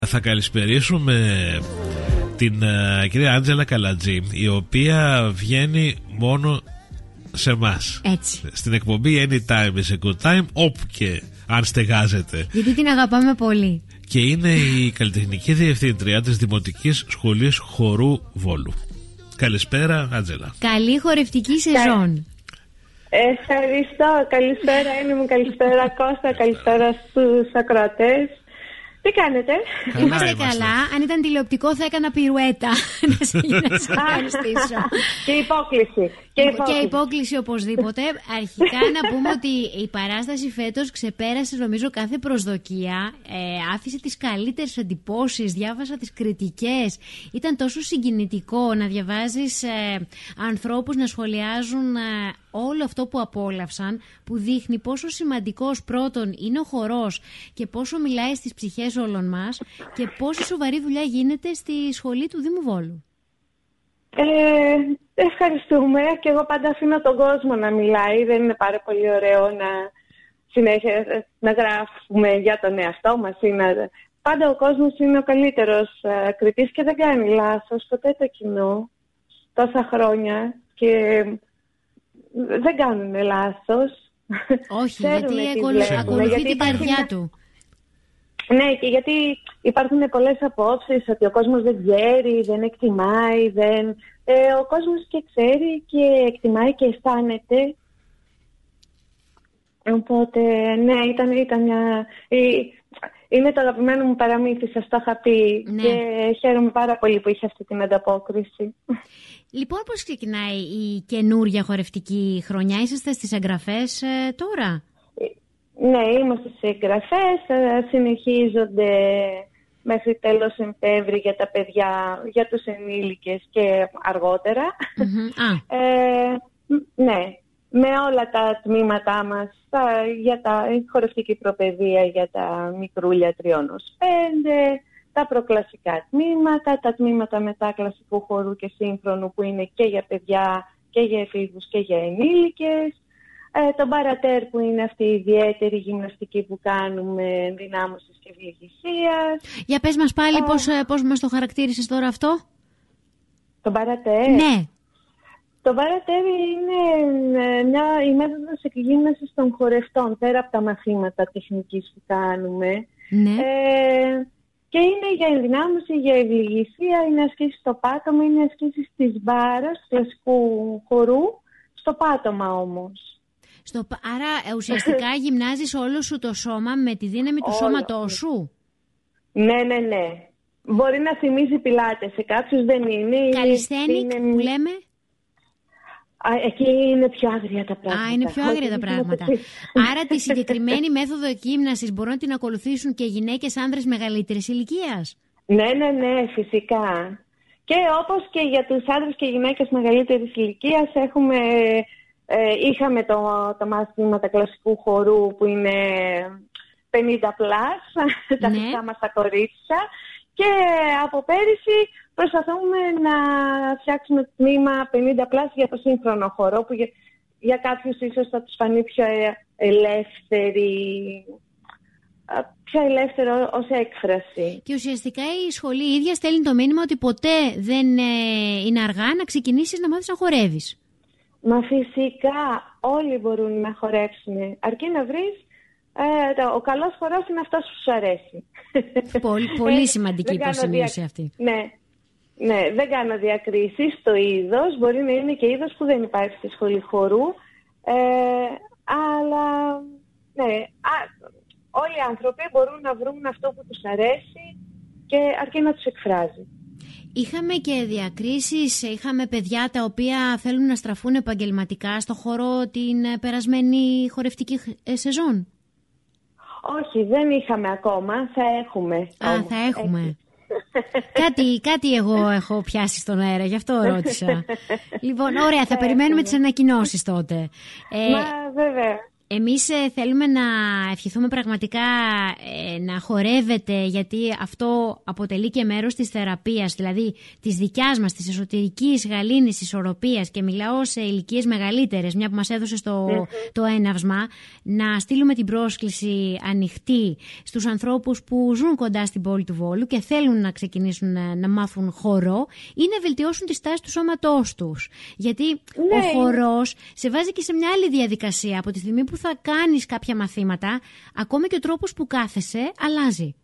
Θα καλησπερίσουμε την κυρία Άντζελα Καλατζή, η οποία βγαίνει μόνο σε εμάς. Έτσι. Στην εκπομπή Anytime is a good time, όπου και αν στεγάζεται. Γιατί την αγαπάμε πολύ. Και είναι η καλλιτεχνική διευθύντρια της Δημοτικής Σχολής Χορού Βόλου. Καλησπέρα, Άντζελα. Καλή χορευτική σεζόν. Ευχαριστώ. Καλησπέρα, Έννη, καλησπέρα Κώστα, καλησπέρα στους ακροατές. Τι κάνετε? Είμαστε καλά. Αν ήταν τηλεοπτικό θα έκανα πυρουέτα. Να σε ευχαριστήσω. Και υπόκληση. Και υπόκληση οπωσδήποτε. Αρχικά να πούμε ότι η παράσταση φέτος ξεπέρασε νομίζω κάθε προσδοκία. Άφησε τις καλύτερες εντυπώσεις, διάβασα τις κριτικές. Ήταν τόσο συγκινητικό να διαβάζεις ανθρώπους να σχολιάζουν όλο αυτό που απόλαυσαν, που δείχνει πόσο σημαντικός πρώτον είναι ο χορός και πόσο μιλάει στις ψυχές όλων μας και πόση σοβαρή δουλειά γίνεται στη σχολή του Δήμου Βόλου. Ευχαριστούμε, και εγώ πάντα αφήνω τον κόσμο να μιλάει. Δεν είναι πάρα πολύ ωραίο να συνέχεια να γράφουμε για τον εαυτό μας ή πάντα ο κόσμος είναι ο καλύτερος κριτής και δεν κάνει λάθος ποτέ το κοινό τόσα χρόνια και δεν κάνουν λάθος. Όχι, γιατί ακολουθεί την καρδιά του. Ναι, και γιατί υπάρχουν πολλές απόψεις ότι ο κόσμος δεν ξέρει, δεν εκτιμάει, ο κόσμος και ξέρει και εκτιμάει και αισθάνεται. Οπότε, ναι, ήταν μια... Είναι το αγαπημένο μου παραμύθι, σας το είχα πει, ναι. Και χαίρομαι πάρα πολύ που είχε αυτή την ανταπόκριση. Λοιπόν, πώς ξεκινάει η καινούρια χορευτική χρονιά? Είσαστε στις εγγραφές τώρα? Ναι, είμαστε στις εγγραφές, συνεχίζονται μέχρι τέλος Σεπτέμβρη για τα παιδιά, για τους ενήλικες και αργότερα. Ναι, με όλα τα τμήματά μας, για τα χορευτική προπαιδεία για τα μικρούλια 3-5, τα προκλασικά τμήματα, τα τμήματα μετά κλασικού χορού και σύγχρονου που είναι και για παιδιά και για εφήβους και για ενήλικες, το μπαρατέρ που είναι αυτή η ιδιαίτερη γυμναστική που κάνουμε ενδυνάμωσης και ευληγησίας. Για πες μας πάλι πώς μας το χαρακτήρισες τώρα αυτό? Το μπαρατέρ? Ναι. Το μπαρατέρ είναι η μέθοδος εκγύμνασης των χορευτών, πέρα από τα μαθήματα τεχνικής που κάνουμε. Ναι. Και είναι για ενδυνάμωση, για ευληγησία, είναι ασκήσεις στο πάτωμα, είναι ασκήσεις της μπάρας, του κλασικού χορού, στο πάτωμα όμως. Άρα ουσιαστικά γυμνάζεις όλο σου το σώμα με τη δύναμη του σώματός σου. Ναι. Μπορεί να θυμίζει πιλάτες, σε κάποιους δεν είναι. Καλλισθένικ που λέμε. Εκεί είναι πιο άγρια τα πράγματα. Είναι πιο άγρια τα πράγματα. Άρα τη συγκεκριμένη μέθοδο εκγύμνασης μπορούν να την ακολουθήσουν και γυναίκες, άνδρες μεγαλύτερης ηλικίας? Ναι, φυσικά. Και όπως και για τους άνδρες και γυναίκες μεγαλύτερης ηλικίας είχαμε το μάθημα κλασικού χορού που είναι 50+, τα χρυσά μας τα κορίτσια, και από πέρυσι προσπαθούμε να φτιάξουμε τμήμα 50+ για το σύγχρονο χορό, που για κάποιους ίσως θα τους φανεί πιο ελεύθερο ως έκφραση. Και ουσιαστικά η σχολή ίδια στέλνει το μήνυμα ότι ποτέ δεν είναι αργά να ξεκινήσεις να μάθεις να χορεύεις. Μα φυσικά όλοι μπορούν να χορέψουν, αρκεί να βρεις ο καλός χορός είναι αυτός που σου αρέσει. Πολύ σημαντική υποσημείωση αυτή. Ναι, δεν κάνω διακρίσεις στο είδος. Μπορεί να είναι και είδος που δεν υπάρχει στη σχολή χορού, αλλά ναι, όλοι οι άνθρωποι μπορούν να βρουν αυτό που τους αρέσει και αρκεί να τους εκφράζει. Είχαμε και διακρίσεις, είχαμε παιδιά τα οποία θέλουν να στραφούν επαγγελματικά στο χώρο την περασμένη χορευτική σεζόν. Όχι, δεν είχαμε ακόμα, θα έχουμε. Θα έχουμε. Κάτι εγώ έχω πιάσει στον αέρα, γι' αυτό ρώτησα. Λοιπόν, ωραία, θα περιμένουμε τις ανακοινώσεις τότε. Μα βέβαια. Εμείς θέλουμε να ευχηθούμε πραγματικά να χορεύετε, γιατί αυτό αποτελεί και μέρος της θεραπείας, δηλαδή της δικιάς μας, της εσωτερικής γαλήνης ισορροπίας, και μιλάω σε ηλικίες μεγαλύτερες, μια που μας έδωσε το έναυσμα, να στείλουμε την πρόσκληση ανοιχτή στους ανθρώπους που ζουν κοντά στην πόλη του Βόλου και θέλουν να ξεκινήσουν να μάθουν χορό ή να βελτιώσουν τη στάση του σώματός τους. Γιατί ο χορός σε βάζει και σε μια άλλη διαδικασία. Από τη στιγμή που θα κάνεις κάποια μαθήματα, ακόμη και ο τρόπος που κάθεσαι αλλάζει.